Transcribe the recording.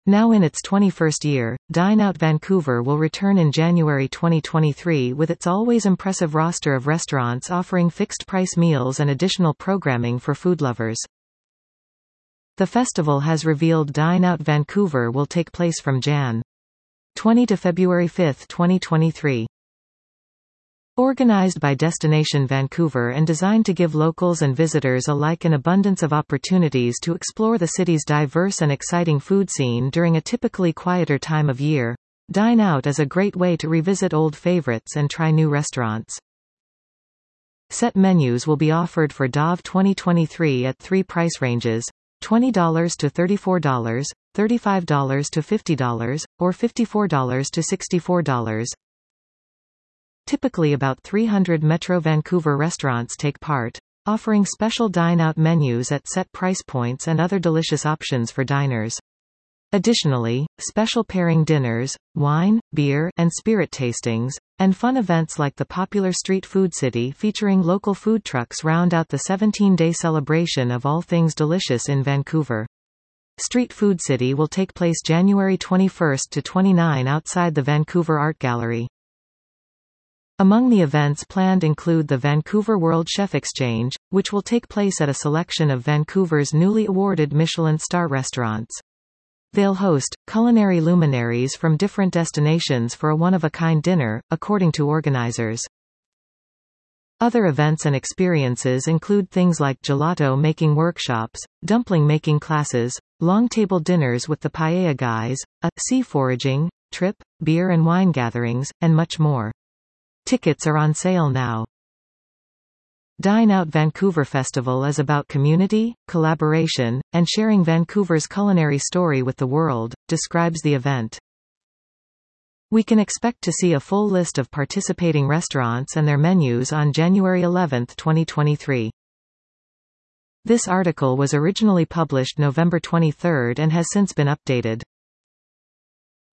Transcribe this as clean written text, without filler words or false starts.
Now in its 21st year, Dine Out Vancouver will return in January 2023 with its always impressive roster of restaurants offering fixed-price meals and additional programming for food lovers. The festival has revealed Dine Out Vancouver will take place from Jan. 20 to February 5, 2023. Organized by Destination Vancouver and designed to give locals and visitors alike an abundance of opportunities to explore the city's diverse and exciting food scene during a typically quieter time of year, Dine Out is a great way to revisit old favorites and try new restaurants. Set menus will be offered for DAV 2023 at 3 price ranges: $20 to $34, $35 to $50, or $54 to $64. Typically about 300 Metro Vancouver restaurants take part, offering special dine-out menus at set price points and other delicious options for diners. Additionally, special pairing dinners, wine, beer, and spirit tastings, and fun events like the popular Street Food City featuring local food trucks round out the 17-day celebration of all things delicious in Vancouver. Street Food City will take place January 21 to 29 outside the Vancouver Art Gallery. Among the events planned include the Vancouver World Chef Exchange, which will take place at a selection of Vancouver's newly awarded Michelin star restaurants. They'll host culinary luminaries from different destinations for a one-of-a-kind dinner, according to organizers. Other events and experiences include things like gelato-making workshops, dumpling-making classes, long-table dinners with the Paella Guys, a sea foraging trip, beer and wine gatherings, and much more. Tickets are on sale now. Dine Out Vancouver Festival is about community, collaboration, and sharing Vancouver's culinary story with the world, describes the event. We can expect to see a full list of participating restaurants and their menus on January 11, 2023. This article was originally published November 23 and has since been updated.